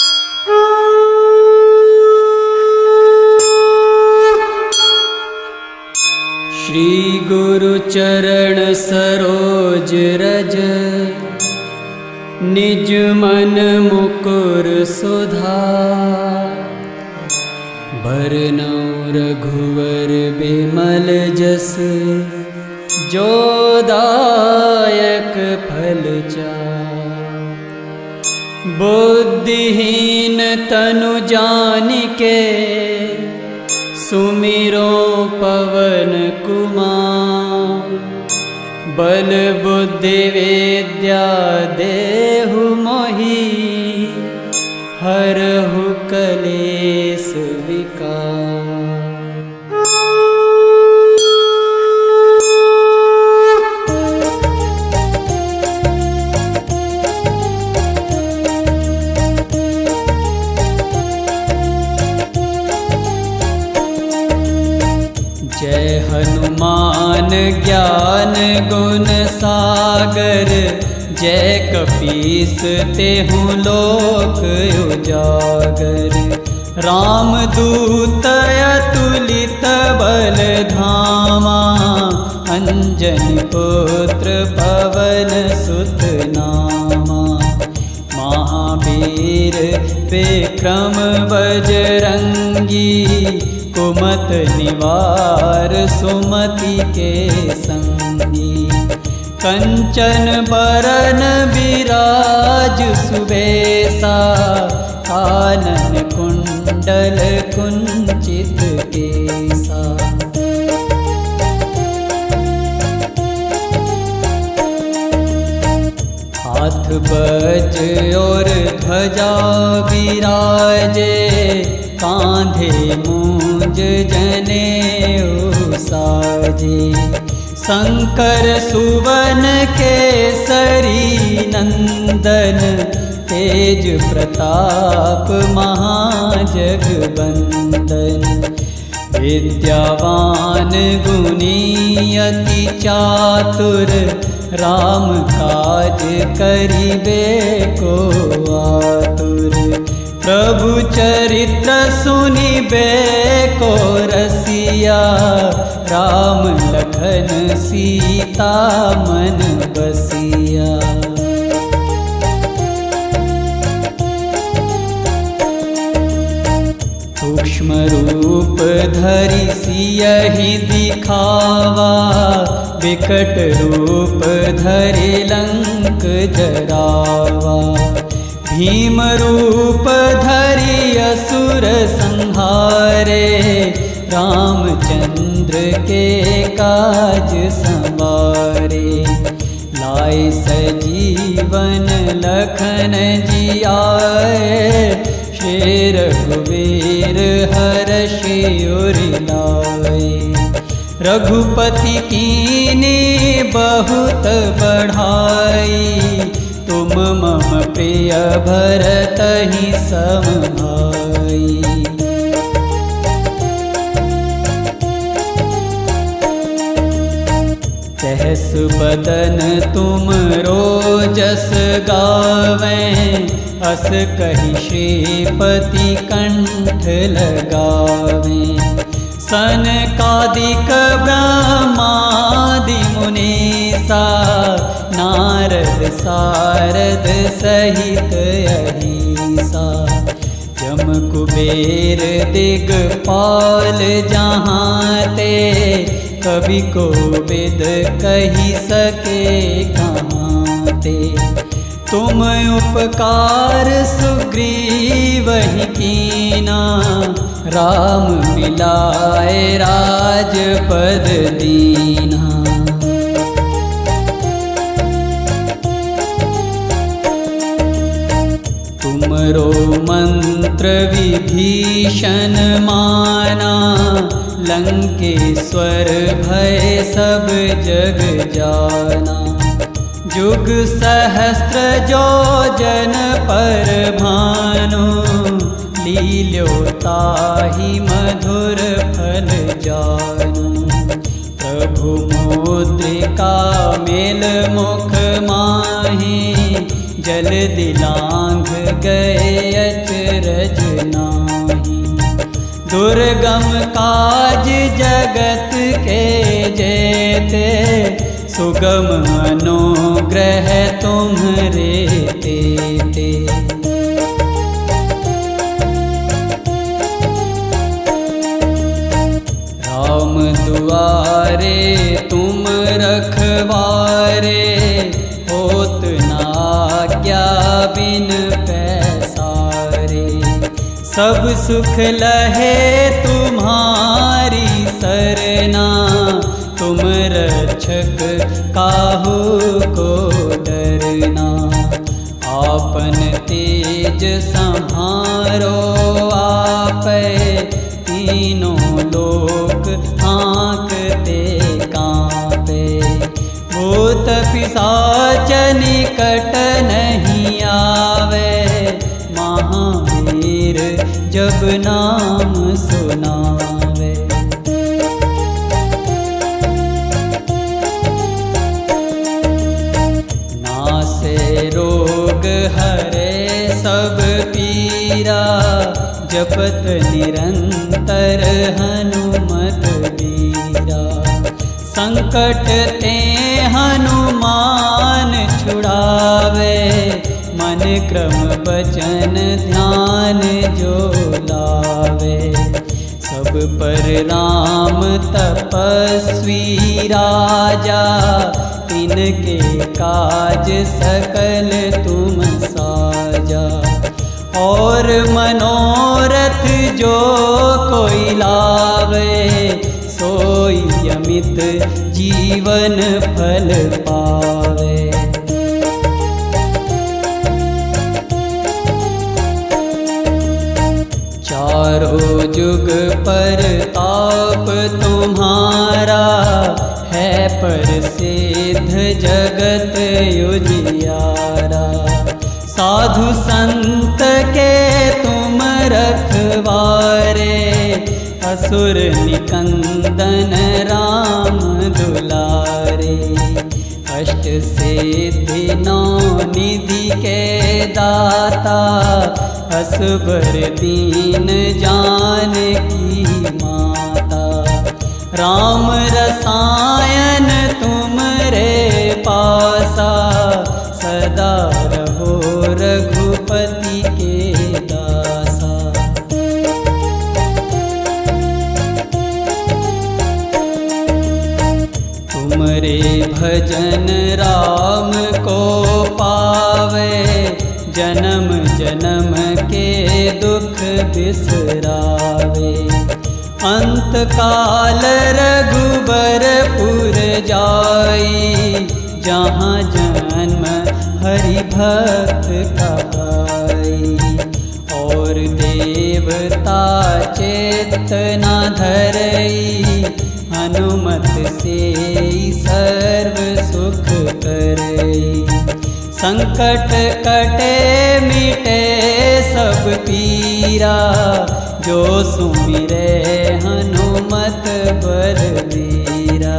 श्री गुरु चरण सरोज रज, निज मन मुकुर सुधार। बरनौ रघुवर बिमल जस, जो दायक फल चार। बुद्धिहीन तनु जानिके, सुमिरो पवन कुमार। बल बुद्धि विद्या देहु मोहि, हरहु कलेस विकार। जय हनुमान ज्ञान गुण सागर, जय कपीस तेहु लोक उजागर। रामदूत अतुलित बल धामा, अंजनी पुत्र पवन सुत नामा। महावीर विक्रम बजरंगी, कुमत निवार सुमति के संगी। कंचन बरन विराज सुबेसा, कानन कुंडल कुंचित केसा। हाथ बज और ध्वजा विराजे, कांधे मूंज जनेऊ साजे। शंकर सुवन केसरी नंदन, तेज प्रताप महाजगबंदन। विद्यावान गुणी अति चातुर, राम काज करिबे को आतुर। प्रभु चरित्र सुनिबे को रसिया, राम लखन सीता मन बसिया। सूक्ष्म रूप धरि सियहि दिखावा, विकट रूप धरि लंक जरावा। भीम रूप धरि असुर संहारे, रामचंद्र के काज संवारे। लाए सजीवन लखन जियाए, शेर रघुवीर हर्षि उर लाए। रघुपति कीन्ही बहुत बढ़ाई, तुम मम प्रिय भरतहि सम भाई। सहस बदन तुम रोजस गावें, अस कहि श्रीपति कंठ लगावें। सनकादिक ब्रह्मादि मुनीसा, नारद सारद सहित अहिसा। जम कुबेर दिगपाल जहाँ ते, कवि कोविद कहि सके कहाँ ते। तुम उपकार सुग्रीवहि कीना, राम मिलाए राजपद दीना। तुमरो मंत्र विभीषण माना, लंकेश्वर भय सब जग जाना। जुग सहस्त्र जो जन पर भानु, लील्यो ताहि मधुर फल जानु। प्रभु मुद्रिका मेल मुख माहि, जल दिलांघ गए अचरज नाही। दुर्गम काज जगत के जेते, सुगम अनुग्रह तुम्हरे तेते। राम दुआरे तुम रखवारे, होत ना आज्ञा बिन पैसारे। सब सुख लहे तुम्हारी सरना, तुम रक्षक काहू को डरना। आपन तेज संहारो आपै, तीनों लोक आँकते काँपे। भूत पिशाच निकट नहीं आवे, महावीर जब नाम सुनावे। नासे रोग हरे सब पीरा, जपत निरंतर हनुमत बीरा। संकट ते हनुमान छुड़ावे, मन क्रम बचन ध्यान जो लावे। सब पर राम तपस्वी राजा, तिनके काज सकल तुम साजा। और मनोरथ जो कोई लावे, सोई अमित जीवन फल पावे। चारों जुग पर ताप तुम्हारा, है प्रसिद्ध जगत उजियारा। साधु संत के तुम रखवारे, असुर निकंदन राम दुलारे। अष्ट सिद्धि नौ निधि के दाता, असबर दीन जानकी माता। राम रसायन तुमरे पासा, सदा रहो रघुपति के दासा। तुमरे भजन राम को पावे, जन्म जन्म के दुख बिसरावे। अंत काल रघुबरपुर जाई, जहाँ जन्म हरि भक्त कहाई। और देवता चेतना धरई, हनुमत से सर्व सुख करई। संकट कटे मिटे सब पीरा, जो सुमिरे हनुमत बलबीरा।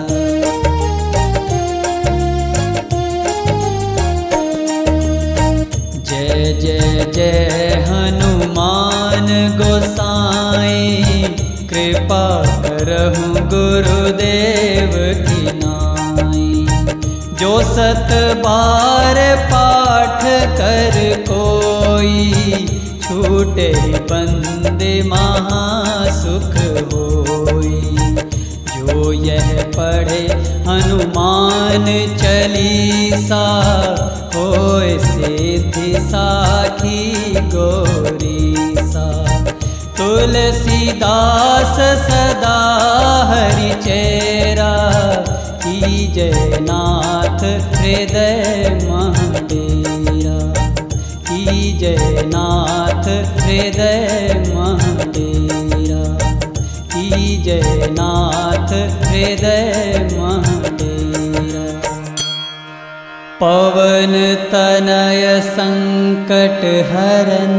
जय जय जय हनुमान गोसाई, कृपा करहु गुरुदेव की नाई। जो सत बार पाठ कर कोई, छूटे बंदे महासुख होई। जो यह पढ़े हनुमान चालीसा, होय सिद्धि साखी गौरीसा। तुलसीदास सदा हरि चेरा, कीजय नाथ हृदय महडेरा। कीजय नाथ हृदय महडेरा। कीजय नाथ हृदय महडेरा। पवन तनय संकट हरन,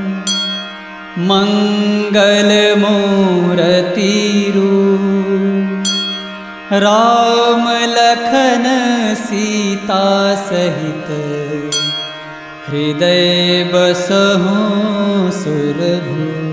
मंगल मूर्ति रूप। राम लखन सीता सहित, हृदय बसहु सुरभु।